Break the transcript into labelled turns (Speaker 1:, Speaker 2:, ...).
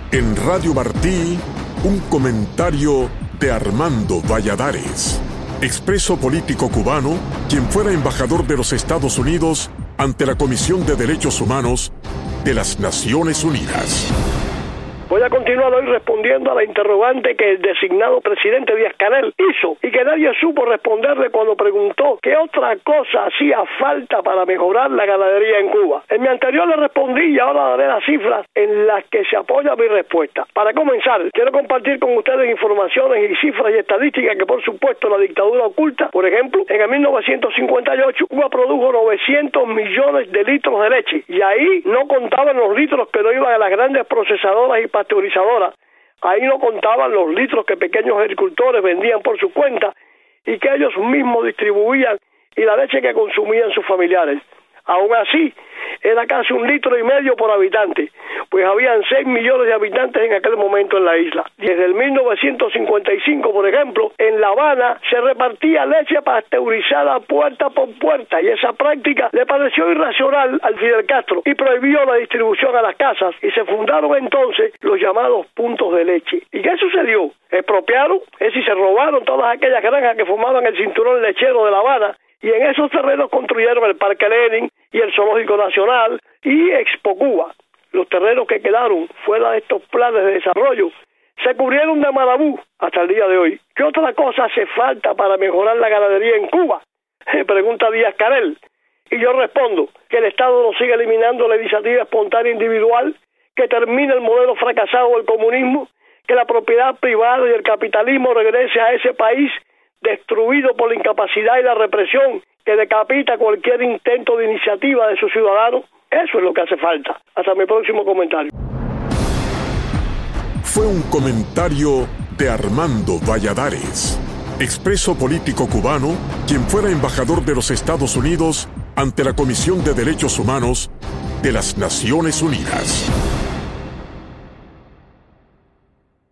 Speaker 1: En Radio Martí, un comentario de Armando Valladares, expreso político cubano, quien fuera embajador de los Estados Unidos ante la Comisión de Derechos Humanos de las Naciones Unidas.
Speaker 2: Voy a continuar hoy respondiendo a la interrogante que el designado presidente Díaz-Canel hizo y que nadie supo responderle cuando preguntó qué otra cosa hacía falta para mejorar la ganadería en Cuba. En mi anterior le respondí y ahora daré las cifras en las que se apoya mi respuesta. Para comenzar, quiero compartir con ustedes informaciones y cifras y estadísticas que por supuesto la dictadura oculta. Por ejemplo, en el 1958 Cuba produjo 900 millones de litros de leche y ahí no contaban los litros que no iban a las grandes procesadoras y pasteurizadoras. Ahí no contaban los litros que pequeños agricultores vendían por su cuenta y que ellos mismos distribuían y la leche que consumían sus familiares. Aún así, era casi 1,5 litros por habitante, pues habían 6 millones de habitantes en aquel momento en la isla. Desde el 1955, por ejemplo, en La Habana se repartía leche pasteurizada puerta por puerta y esa práctica le pareció irracional al Fidel Castro y prohibió la distribución a las casas y se fundaron entonces los llamados puntos de leche. ¿Y qué sucedió? Expropiaron, es decir, se robaron todas aquellas granjas que formaban el cinturón lechero de La Habana y en esos terrenos construyeron el Parque Lenin y el Zoológico Nacional y Expo Cuba. Los terrenos que quedaron fuera de estos planes de desarrollo se cubrieron de marabú hasta el día de hoy. ¿Qué otra cosa hace falta para mejorar la ganadería en Cuba? Pregunta Díaz-Canel. Y yo respondo que el Estado no siga eliminando la iniciativa espontánea individual, que termine el modelo fracasado del comunismo, que la propiedad privada y el capitalismo regrese a ese país destruido por la incapacidad y la represión que decapita cualquier intento de iniciativa de sus ciudadanos. Eso es lo que hace falta. Hasta mi próximo comentario.
Speaker 1: Fue un comentario de Armando Valladares, expreso político cubano, quien fuera embajador de los Estados Unidos ante la Comisión de Derechos Humanos de las Naciones Unidas.